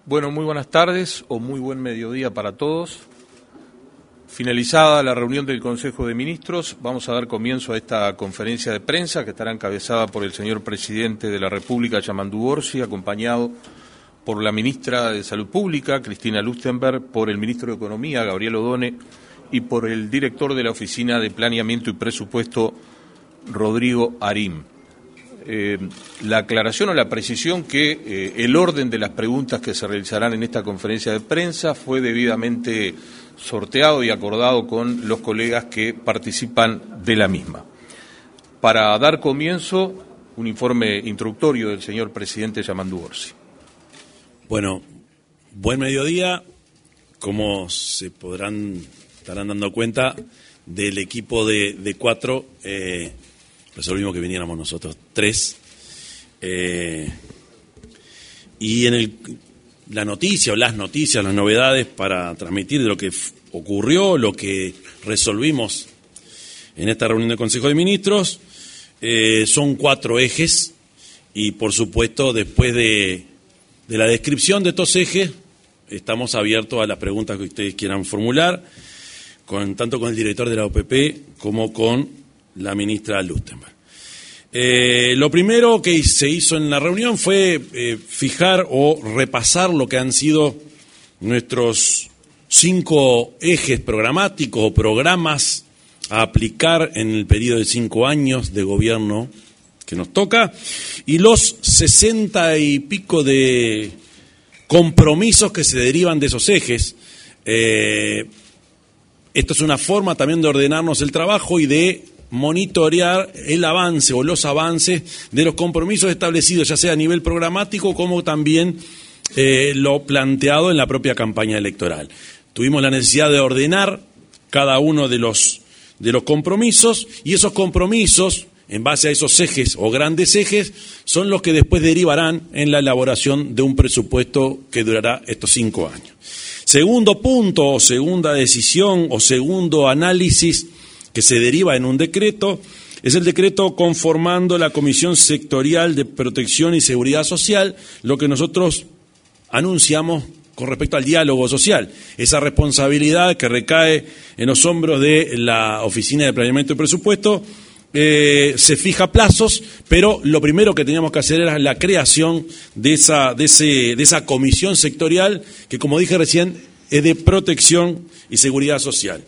Bueno, muy buenas tardes o muy buen mediodía para todos. Finalizada la reunión del Consejo de Ministros, vamos a dar comienzo a esta conferencia de prensa que estará encabezada por el señor Presidente de la República, Yamandu Orsi, acompañado por la Ministra de Salud Pública, Cristina Lustenberg, por el Ministro de Economía, Gabriel Odone, y por el Director de la Oficina de Planeamiento y Presupuesto, Rodrigo Arim. La aclaración o la precisión que el orden de las preguntas que se realizarán en esta conferencia de prensa fue debidamente sorteado y acordado con los colegas que participan de la misma. Para dar comienzo, un informe introductorio del señor Presidente Yamandu Orsi. Bueno, buen mediodía. Como se estarán dando cuenta, del equipo de cuatro, resolvimos que viniéramos nosotros tres. Y en la noticia o las noticias, las novedades para transmitir de lo que ocurrió, lo que resolvimos en esta reunión del Consejo de Ministros, son 4 ejes y, por supuesto, después de la descripción de estos ejes, estamos abiertos a las preguntas que ustedes quieran formular, tanto con el director de la OPP como con la ministra Lustenberg. Lo primero que se hizo en la reunión fue fijar o repasar lo que han sido nuestros 5 ejes programáticos o programas a aplicar en el periodo de 5 años de gobierno que nos toca y los 60 y pico de compromisos que se derivan de esos ejes. Esto es una forma también de ordenarnos el trabajo y de monitorear el avance o los avances de los compromisos establecidos, ya sea a nivel programático como también lo planteado en la propia campaña electoral. Tuvimos la necesidad de ordenar cada uno de los compromisos y esos compromisos, en base a esos ejes o grandes ejes, son los que después derivarán en la elaboración de un presupuesto que durará estos 5 años. Segundo punto o segunda decisión o segundo análisis que se deriva en un decreto, es el decreto conformando la Comisión Sectorial de Protección y Seguridad Social, lo que nosotros anunciamos con respecto al diálogo social, esa responsabilidad que recae en los hombros de la Oficina de Planeamiento y Presupuesto. Se fija plazos, pero lo primero que teníamos que hacer era la creación de esa comisión sectorial que, como dije recién, es de protección y seguridad social.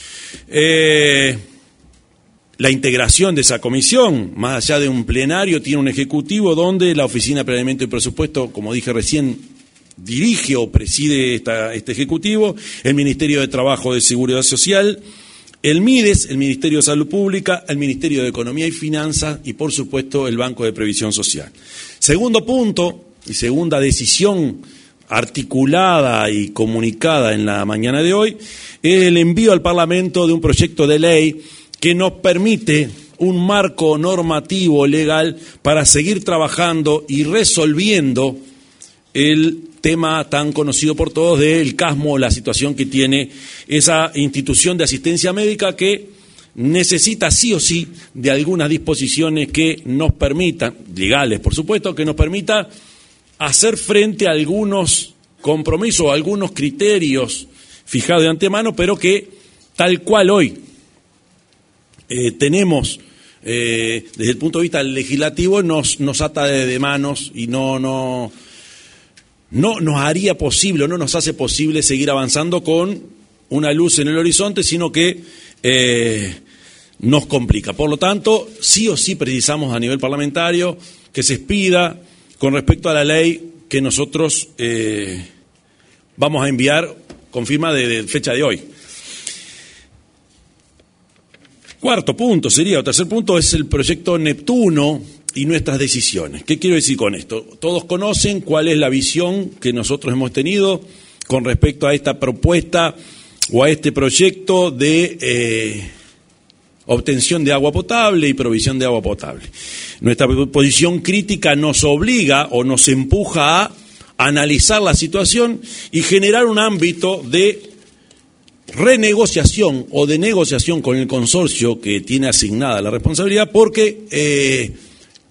La integración de esa comisión, más allá de un plenario, tiene un ejecutivo donde la Oficina de Planeamiento y Presupuesto, como dije recién, dirige o preside este ejecutivo, el Ministerio de Trabajo de Seguridad Social, el MIDES, el Ministerio de Salud Pública, el Ministerio de Economía y Finanzas y, por supuesto, el Banco de Previsión Social. Segundo punto y segunda decisión articulada y comunicada en la mañana de hoy es el envío al Parlamento de un proyecto de ley que nos permite un marco normativo legal para seguir trabajando y resolviendo el tema tan conocido por todos del CASMO, la situación que tiene esa institución de asistencia médica que necesita sí o sí de algunas disposiciones que nos permitan, legales por supuesto, que nos permita hacer frente a algunos compromisos, a algunos criterios fijados de antemano, pero que tal cual hoy tenemos desde el punto de vista legislativo nos ata de manos y no nos haría posible, no nos hace posible seguir avanzando con una luz en el horizonte, sino que nos complica. Por lo tanto, sí o sí precisamos a nivel parlamentario que se expida con respecto a la ley que nosotros vamos a enviar con firma de fecha de hoy. Cuarto punto sería, o tercer punto, es el proyecto Neptuno y nuestras decisiones. ¿Qué quiero decir con esto? Todos conocen cuál es la visión que nosotros hemos tenido con respecto a esta propuesta o a este proyecto de obtención de agua potable y provisión de agua potable. Nuestra posición crítica nos obliga o nos empuja a analizar la situación y generar un ámbito de renegociación o de negociación con el consorcio que tiene asignada la responsabilidad, porque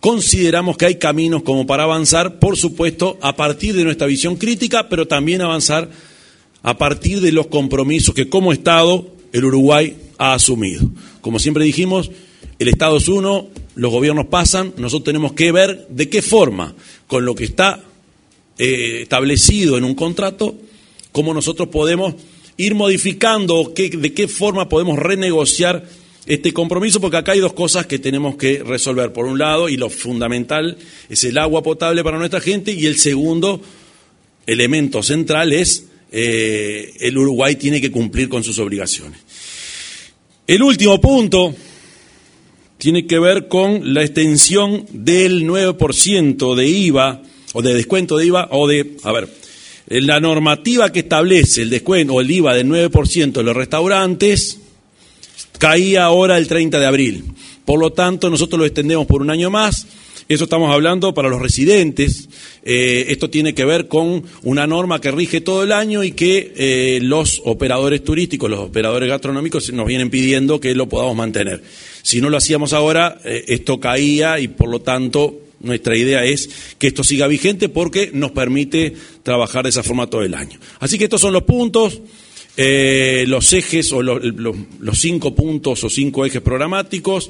consideramos que hay caminos como para avanzar, por supuesto, a partir de nuestra visión crítica, pero también avanzar a partir de los compromisos que como Estado el Uruguay ha asumido. Como siempre dijimos, el Estado es uno, los gobiernos pasan, nosotros tenemos que ver de qué forma, con lo que está establecido en un contrato, cómo nosotros podemos ir modificando, de qué forma podemos renegociar este compromiso, porque acá hay dos cosas que tenemos que resolver. Por un lado, y lo fundamental, es el agua potable para nuestra gente, y el segundo elemento central es el Uruguay tiene que cumplir con sus obligaciones. El último punto tiene que ver con la extensión del 9% de IVA, o de descuento de IVA, la normativa que establece el descuento o el IVA del 9% en los restaurantes caía ahora el 30 de abril. Por lo tanto, nosotros lo extendemos por un año más. Eso estamos hablando para los residentes. Esto tiene que ver con una norma que rige todo el año y que los operadores turísticos, los operadores gastronómicos nos vienen pidiendo que lo podamos mantener. Si no lo hacíamos ahora, esto caía y por lo tanto nuestra idea es que esto siga vigente porque nos permite trabajar de esa forma todo el año. Así que estos son los puntos. Los ejes o los 5 puntos o 5 ejes programáticos,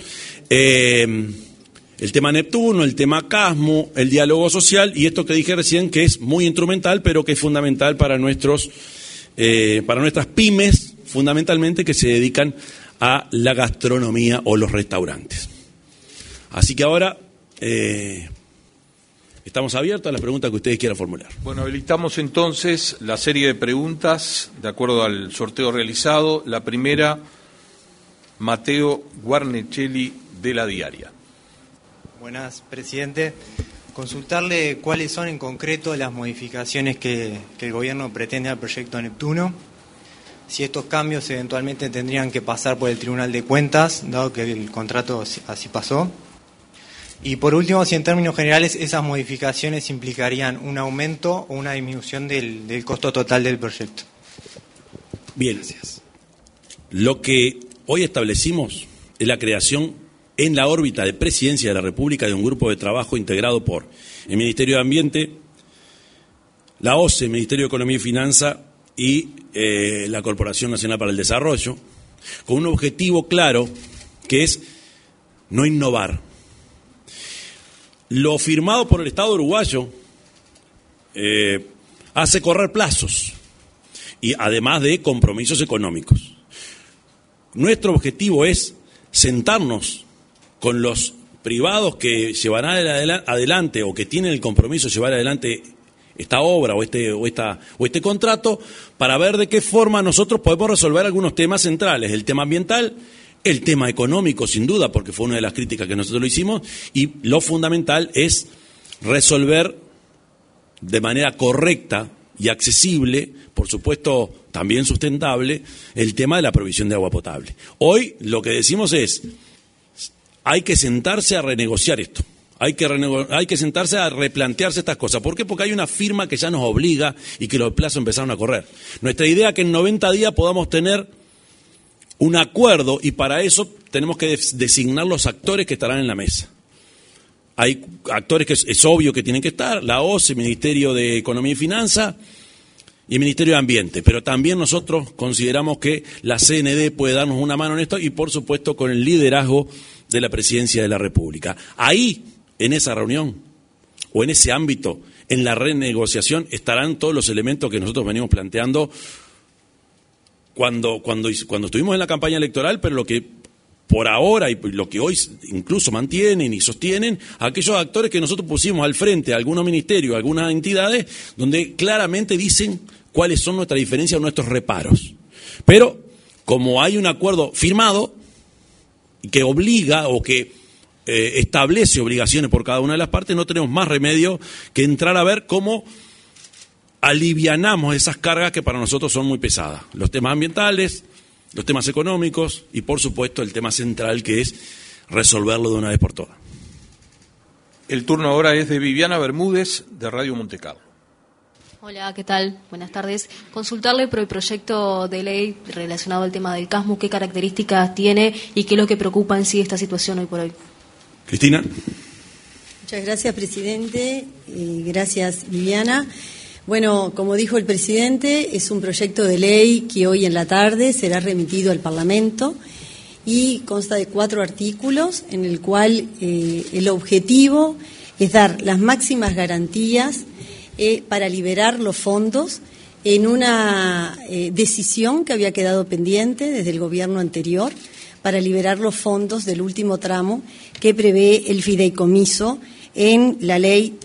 el tema Neptuno, el tema CASMU, el diálogo social y esto que dije recién que es muy instrumental pero que es fundamental para nuestras pymes, fundamentalmente que se dedican a la gastronomía o los restaurantes. Así que ahora estamos abiertos a las preguntas que ustedes quieran formular. Bueno, habilitamos entonces la serie de preguntas de acuerdo al sorteo realizado. La primera, Mateo Guarnechelli, de La Diaria. Buenas, presidente. Consultarle cuáles son en concreto las modificaciones que el gobierno pretende al proyecto Neptuno, si estos cambios eventualmente tendrían que pasar por el Tribunal de Cuentas, dado que el contrato así pasó. Y por último, si en términos generales esas modificaciones implicarían un aumento o una disminución del costo total del proyecto. Bien, gracias. Lo que hoy establecimos es la creación en la órbita de Presidencia de la República de un grupo de trabajo integrado por el Ministerio de Ambiente, la OCE, el Ministerio de Economía y Finanza y la Corporación Nacional para el Desarrollo, con un objetivo claro que es no innovar. Lo firmado por el Estado uruguayo hace correr plazos y además de compromisos económicos. Nuestro objetivo es sentarnos con los privados que llevarán adelante o que tienen el compromiso de llevar adelante esta obra o este contrato para ver de qué forma nosotros podemos resolver algunos temas centrales, el tema ambiental, el tema económico, sin duda, porque fue una de las críticas que nosotros lo hicimos, y lo fundamental es resolver de manera correcta y accesible, por supuesto también sustentable, el tema de la provisión de agua potable. Hoy lo que decimos es, hay que sentarse a renegociar esto, hay que sentarse a replantearse estas cosas. ¿Por qué? Porque hay una firma que ya nos obliga y que los plazos empezaron a correr. Nuestra idea es que en 90 días podamos tener un acuerdo y para eso tenemos que designar los actores que estarán en la mesa. Hay actores que es obvio que tienen que estar, la OCE, el Ministerio de Economía y Finanza y el Ministerio de Ambiente, pero también nosotros consideramos que la CND puede darnos una mano en esto y por supuesto con el liderazgo de la Presidencia de la República. Ahí, en esa reunión o en ese ámbito, en la renegociación, estarán todos los elementos que nosotros venimos planteando cuando estuvimos en la campaña electoral, pero lo que por ahora y lo que hoy incluso mantienen y sostienen, aquellos actores que nosotros pusimos al frente, algunos ministerios, algunas entidades, donde claramente dicen cuáles son nuestras diferencias o nuestros reparos. Pero como hay un acuerdo firmado que obliga o que establece obligaciones por cada una de las partes, no tenemos más remedio que entrar a ver cómo alivianamos esas cargas que para nosotros son muy pesadas. Los temas ambientales, los temas económicos y, por supuesto, el tema central que es resolverlo de una vez por todas. El turno ahora es de Viviana Bermúdez, de Radio Monte Carlo. Hola, ¿qué tal? Buenas tardes. Consultarle por el proyecto de ley relacionado al tema del CASMU, qué características tiene y qué es lo que preocupa en sí esta situación hoy por hoy. Cristina. Muchas gracias, presidente. Gracias, Viviana. Bueno, como dijo el presidente, es un proyecto de ley que hoy en la tarde será remitido al Parlamento y consta de 4 artículos en el cual el objetivo es dar las máximas garantías para liberar los fondos en una decisión que había quedado pendiente desde el gobierno anterior para liberar los fondos del último tramo que prevé el fideicomiso en la ley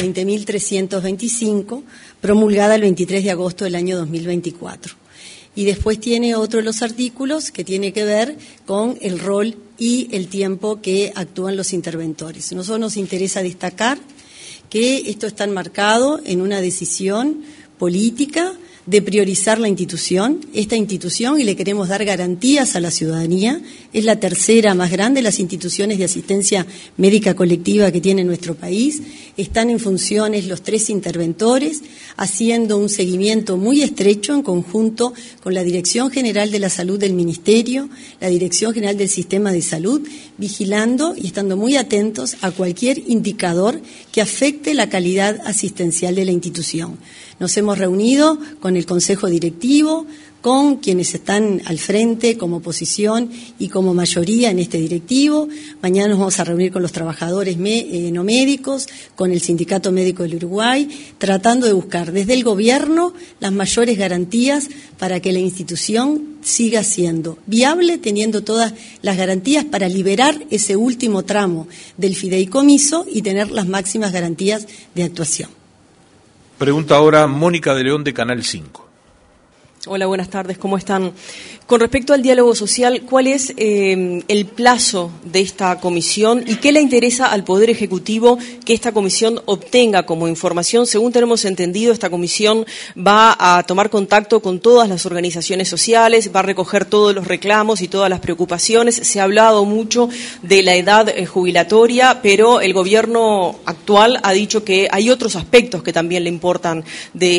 20.325, promulgada el 23 de agosto del año 2024. Y después tiene otro de los artículos que tiene que ver con el rol y el tiempo que actúan los interventores. Nosotros nos interesa destacar que esto está enmarcado en una decisión política de priorizar esta institución, y le queremos dar garantías a la ciudadanía. Es la tercera más grande de las instituciones de asistencia médica colectiva que tiene nuestro país. Están en funciones los 3 interventores, haciendo un seguimiento muy estrecho en conjunto con la Dirección General de la Salud del Ministerio, la Dirección General del Sistema de Salud, vigilando y estando muy atentos a cualquier indicador que afecte la calidad asistencial de la institución. Nos hemos reunido con el Consejo Directivo, con quienes están al frente como oposición y como mayoría en este directivo. Mañana nos vamos a reunir con los trabajadores no médicos, con el Sindicato Médico del Uruguay, tratando de buscar desde el gobierno las mayores garantías para que la institución siga siendo viable, teniendo todas las garantías para liberar ese último tramo del fideicomiso y tener las máximas garantías de actuación. Pregunta ahora Mónica de León de Canal 5. Hola, buenas tardes, ¿cómo están? Con respecto al diálogo social, ¿cuál es el plazo de esta comisión y qué le interesa al Poder Ejecutivo que esta comisión obtenga como información? Según tenemos entendido, esta comisión va a tomar contacto con todas las organizaciones sociales, va a recoger todos los reclamos y todas las preocupaciones. Se ha hablado mucho de la edad jubilatoria, pero el gobierno actual ha dicho que hay otros aspectos que también le importan de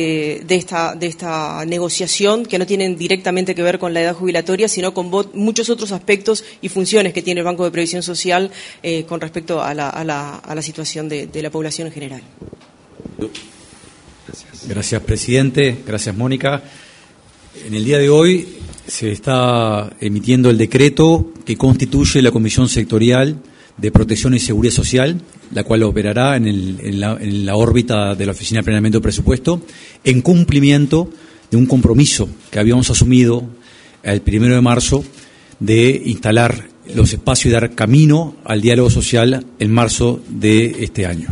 esta negociación, que no tienen directamente que ver con la edad jubilatoria, sino con muchos otros aspectos y funciones que tiene el Banco de Previsión Social con respecto a la situación de la población en general. Gracias, presidente. Gracias, Mónica. En el día de hoy se está emitiendo el decreto que constituye la Comisión Sectorial de Protección y Seguridad Social, la cual operará en la órbita de la Oficina de Planeamiento de Presupuesto, en cumplimiento de un compromiso que habíamos asumido el 1 de marzo de instalar los espacios y dar camino al diálogo social en marzo de este año.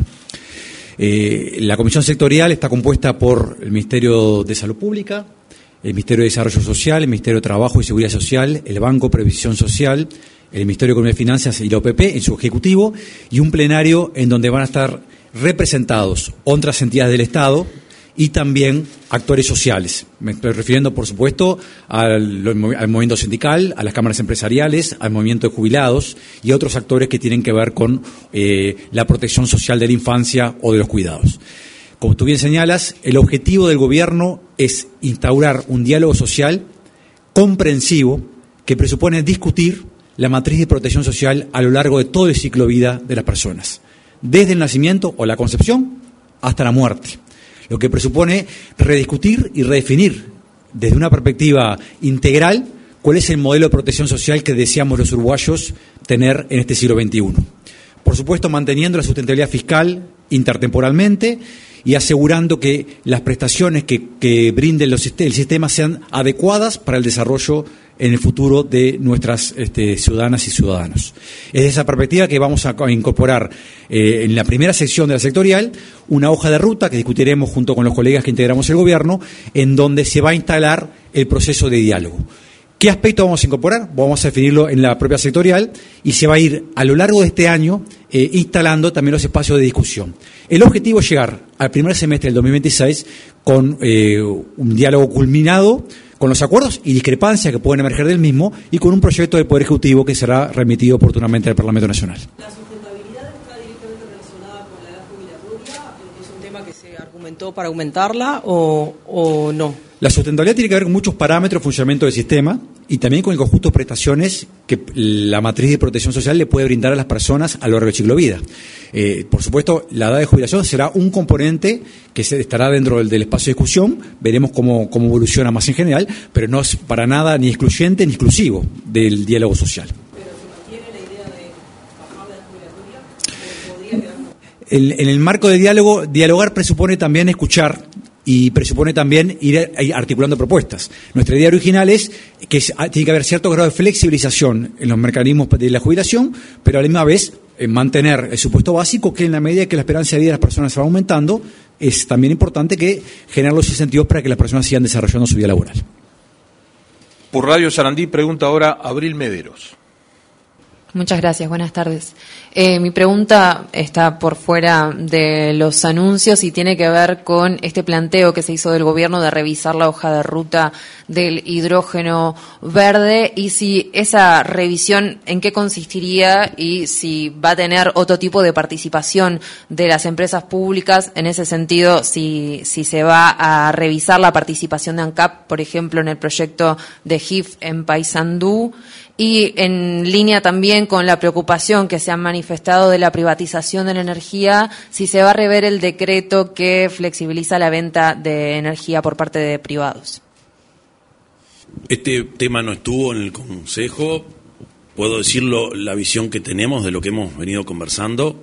La Comisión Sectorial está compuesta por el Ministerio de Salud Pública, el Ministerio de Desarrollo Social, el Ministerio de Trabajo y Seguridad Social, el Banco de Previsión Social, el Ministerio de Economía y Finanzas y la OPP en su ejecutivo, y un plenario en donde van a estar representados otras entidades del Estado y también actores sociales. Me estoy refiriendo, por supuesto, al movimiento sindical, a las cámaras empresariales, al movimiento de jubilados y a otros actores que tienen que ver con la protección social de la infancia o de los cuidados. Como tú bien señalas, el objetivo del gobierno es instaurar un diálogo social comprensivo que presupone discutir la matriz de protección social a lo largo de todo el ciclo de vida de las personas, desde el nacimiento o la concepción hasta la muerte. Lo que presupone rediscutir y redefinir desde una perspectiva integral cuál es el modelo de protección social que deseamos los uruguayos tener en este siglo XXI. Por supuesto, manteniendo la sustentabilidad fiscal intertemporalmente y asegurando que las prestaciones que brinden el sistema sean adecuadas para el desarrollo en el futuro de nuestras ciudadanas y ciudadanos. Es de esa perspectiva que vamos a incorporar en la primera sección de la sectorial una hoja de ruta que discutiremos junto con los colegas que integramos el gobierno, en donde se va a instalar el proceso de diálogo. ¿Qué aspecto vamos a incorporar? Vamos a definirlo en la propia sectorial y se va a ir a lo largo de este año instalando también los espacios de discusión. El objetivo es llegar al primer semestre del 2026 con un diálogo culminado con los acuerdos y discrepancias que pueden emerger del mismo y con un proyecto del Poder Ejecutivo que será remitido oportunamente al Parlamento Nacional. ¿La sustentabilidad está directamente relacionada con la edad jubilatoria? ¿Es un tema que se argumentó para aumentarla o no? La sustentabilidad tiene que ver con muchos parámetros de funcionamiento del sistema y también con el conjunto de prestaciones que la matriz de protección social le puede brindar a las personas a lo largo del ciclo de vida. Por supuesto, la edad de jubilación será un componente que estará dentro del espacio de discusión. Veremos cómo evoluciona más en general, pero no es para nada ni excluyente ni exclusivo del diálogo social. ¿Pero se mantiene la idea de bajar la jubilatoria? En el marco de diálogo, dialogar presupone también escuchar y presupone también ir articulando propuestas. Nuestra idea original es que tiene que haber cierto grado de flexibilización en los mecanismos de la jubilación, pero a la misma vez mantener el supuesto básico, que en la medida que la esperanza de vida de las personas se va aumentando, es también importante que generar los incentivos para que las personas sigan desarrollando su vida laboral. Por Radio Sarandí pregunta ahora Abril Mederos. Muchas gracias, buenas tardes. Mi pregunta está por fuera de los anuncios y tiene que ver con este planteo que se hizo del gobierno de revisar la hoja de ruta del hidrógeno verde y si esa revisión en qué consistiría y si va a tener otro tipo de participación de las empresas públicas. En ese sentido, si se va a revisar la participación de ANCAP, por ejemplo, en el proyecto de GIF en Paysandú. Y en línea también con la preocupación que se ha manifestado de la privatización de la energía, si se va a rever el decreto que flexibiliza la venta de energía por parte de privados. Este tema no estuvo en el Consejo. Puedo decirlo, la visión que tenemos de lo que hemos venido conversando.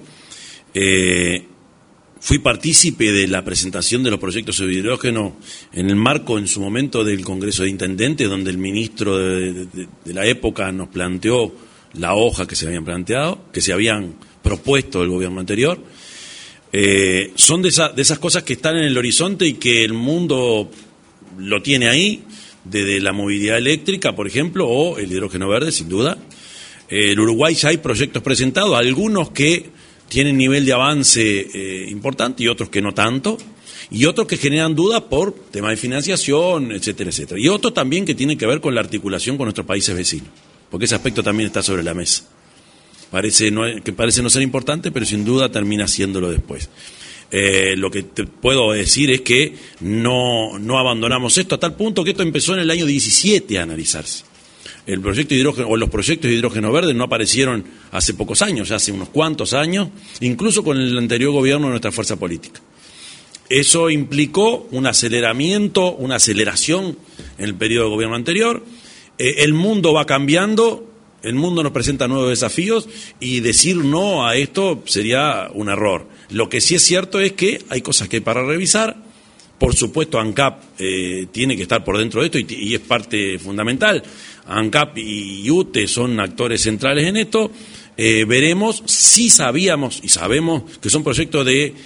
Fui partícipe de la presentación de los proyectos de hidrógeno en el marco, en su momento, del Congreso de Intendentes, donde el ministro de la época nos planteó la hoja que se habían planteado, que se habían propuesto el gobierno anterior. Son de esas cosas que están en el horizonte y que el mundo lo tiene ahí, desde la movilidad eléctrica, por ejemplo, o el hidrógeno verde, sin duda. En Uruguay ya hay proyectos presentados, algunos que tienen nivel de avance importante y otros que no tanto, y otros que generan dudas por temas de financiación, etcétera, etcétera. Y otros también que tienen que ver con la articulación con nuestros países vecinos, porque ese aspecto también está sobre la mesa. Parece no ser importante, pero sin duda termina siéndolo después. Lo que te puedo decir es que no abandonamos esto a tal punto que esto empezó en el año 17 a analizarse. El proyecto de hidrógeno o los proyectos de hidrógeno verde no aparecieron hace pocos años, ya hace unos cuantos años, incluso con el anterior gobierno de nuestra fuerza política. Eso implicó un aceleramiento, una aceleración en el periodo de gobierno anterior. El mundo va cambiando, el mundo nos presenta nuevos desafíos y decir no a esto sería un error. Lo que sí es cierto es que hay cosas que hay para revisar. Por supuesto, ANCAP tiene que estar por dentro de esto y es parte fundamental. ANCAP y UTE son actores centrales en esto. Veremos, sí sabíamos y sabemos que son proyectos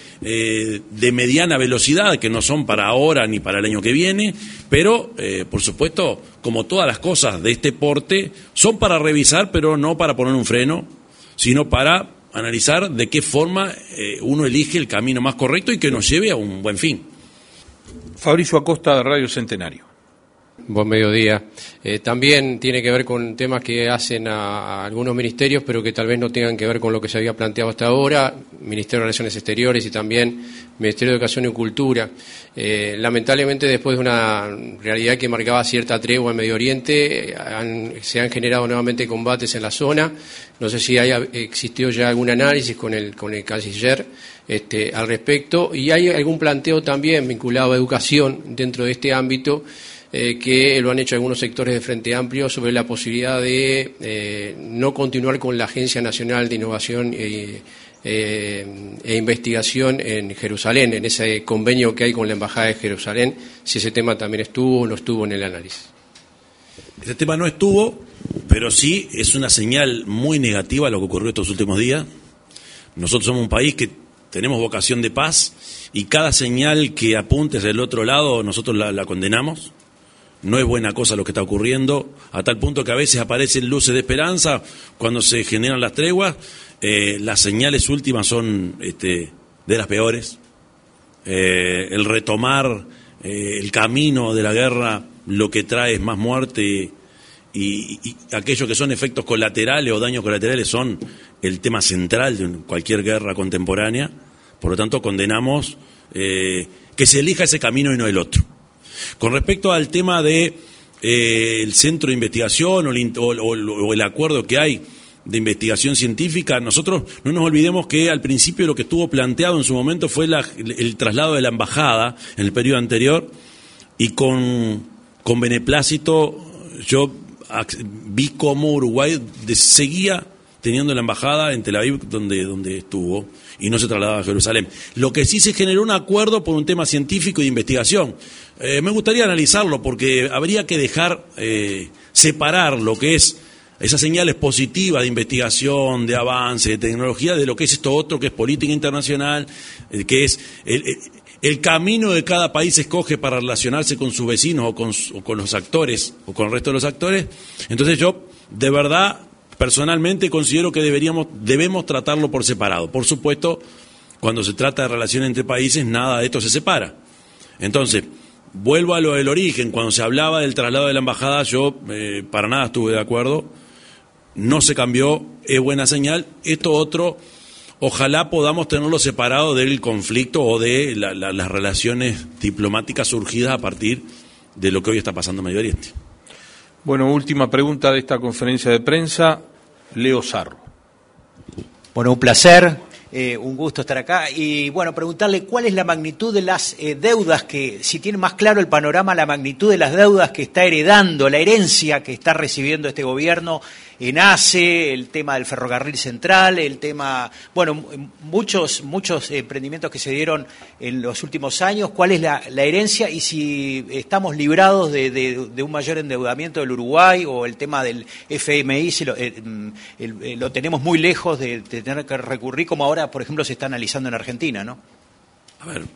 de mediana velocidad, que no son para ahora ni para el año que viene, pero por supuesto, como todas las cosas de este porte, son para revisar, pero no para poner un freno, sino para analizar de qué forma uno elige el camino más correcto y que nos lleve a un buen fin. Fabricio Acosta, de Radio Centenario. Buen mediodía. También tiene que ver con temas que hacen a algunos ministerios, pero que tal vez no tengan que ver con lo que se había planteado hasta ahora, Ministerio de Relaciones Exteriores y también Ministerio de Educación y Cultura. Lamentablemente, después de una realidad que marcaba cierta tregua en Medio Oriente, se han generado nuevamente combates en la zona. No sé si existió ya algún análisis con el canciller al respecto, y hay algún planteo también vinculado a educación dentro de este ámbito, que lo han hecho algunos sectores de Frente Amplio sobre la posibilidad de no continuar con la Agencia Nacional de Innovación e Investigación en Jerusalén, en ese convenio que hay con la Embajada de Jerusalén, si ese tema también estuvo o no estuvo en el análisis. Ese tema no estuvo, pero sí es una señal muy negativa lo que ocurrió estos últimos días. Nosotros somos un país que tenemos vocación de paz y cada señal que apunte hacia el otro lado nosotros la condenamos. No es buena cosa lo que está ocurriendo, a tal punto que a veces aparecen luces de esperanza cuando se generan las treguas. Las señales últimas son de las peores. El retomar el camino de la guerra lo que trae es más muerte y aquellos que son efectos colaterales o daños colaterales son el tema central de cualquier guerra contemporánea. Por lo tanto, condenamos que se elija ese camino y no el otro. Con respecto al tema de el centro de investigación o el acuerdo que hay de investigación científica, nosotros no nos olvidemos que al principio lo que estuvo planteado en su momento fue el traslado de la embajada en el periodo anterior, y con beneplácito yo vi cómo Uruguay seguía teniendo la embajada en Tel Aviv donde estuvo, y no se trasladaba a Jerusalén. Lo que sí se generó un acuerdo por un tema científico y de investigación. Me gustaría analizarlo porque habría que dejar separar lo que es esas señales positivas de investigación, de avance, de tecnología, de lo que es esto otro, que es política internacional, que es el camino que cada país escoge para relacionarse con sus vecinos o con los actores, o con el resto de los actores. Entonces yo, de verdad, personalmente considero que debemos tratarlo por separado. Por supuesto, cuando se trata de relaciones entre países, nada de esto se separa. Entonces, vuelvo a lo del origen. Cuando se hablaba del traslado de la embajada, yo para nada estuve de acuerdo. No se cambió, es buena señal. Esto otro, ojalá podamos tenerlo separado del conflicto o de las relaciones diplomáticas surgidas a partir de lo que hoy está pasando en Medio Oriente. Bueno, última pregunta de esta conferencia de prensa, Leo Sarro. Bueno, un placer, un gusto estar acá. Y bueno, preguntarle cuál es la magnitud de las deudas si tiene más claro el panorama, la magnitud de las deudas que está heredando, la herencia que está recibiendo este gobierno en ACE, el tema del ferrocarril central, el tema, bueno, muchos emprendimientos que se dieron en los últimos años. ¿Cuál es la herencia y si estamos librados de un mayor endeudamiento del Uruguay, o el tema del FMI, si lo tenemos muy lejos de tener que recurrir, como ahora, por ejemplo, se está analizando en Argentina, ¿no? A ver,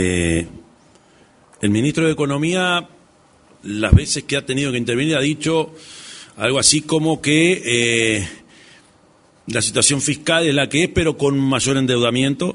el ministro de Economía, las veces que ha tenido que intervenir, ha dicho algo así como que la situación fiscal es la que es, pero con mayor endeudamiento.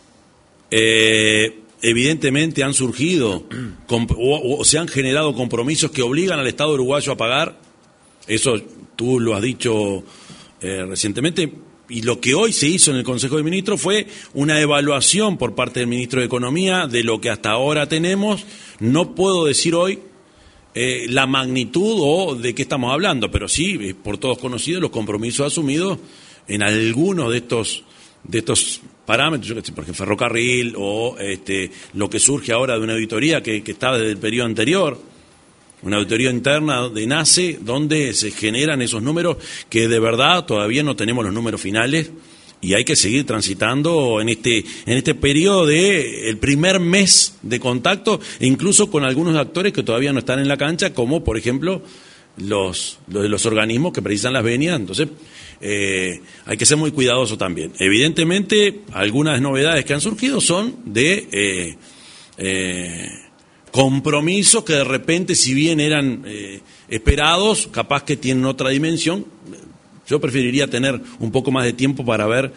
Evidentemente han surgido o se han generado compromisos que obligan al Estado uruguayo a pagar. Eso tú lo has dicho recientemente. Y lo que hoy se hizo en el Consejo de Ministros fue una evaluación por parte del ministro de Economía de lo que hasta ahora tenemos. No puedo decir hoy la magnitud o de qué estamos hablando, pero sí, por todos conocidos, los compromisos asumidos en algunos de estos parámetros, yo que sé, por ejemplo, ferrocarril o lo que surge ahora de una auditoría que está desde el periodo anterior, una auditoría interna de NACE, donde se generan esos números que de verdad todavía no tenemos los números finales. Y hay que seguir transitando en este periodo de el primer mes de contacto, e incluso con algunos actores que todavía no están en la cancha, como por ejemplo los organismos que precisan las venias. Entonces hay que ser muy cuidadoso también. Evidentemente, algunas novedades que han surgido son de compromisos que de repente, si bien eran esperados, capaz que tienen otra dimensión. Yo preferiría tener un poco más de tiempo para ver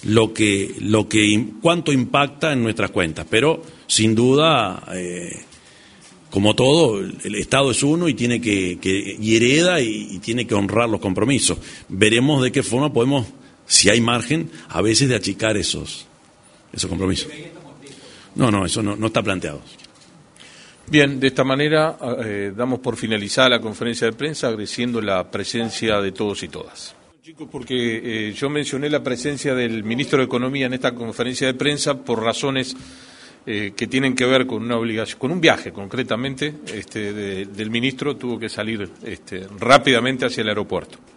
cuánto impacta en nuestras cuentas, pero sin duda, como todo, el Estado es uno y tiene y hereda y tiene que honrar los compromisos. Veremos de qué forma podemos, si hay margen, a veces de achicar esos compromisos. No, eso no está planteado. Bien, de esta manera damos por finalizada la conferencia de prensa, agradeciendo la presencia de todos y todas. Chicos, porque yo mencioné la presencia del ministro de Economía en esta conferencia de prensa por razones que tienen que ver con una obligación, con un viaje concretamente del ministro, tuvo que salir rápidamente hacia el aeropuerto.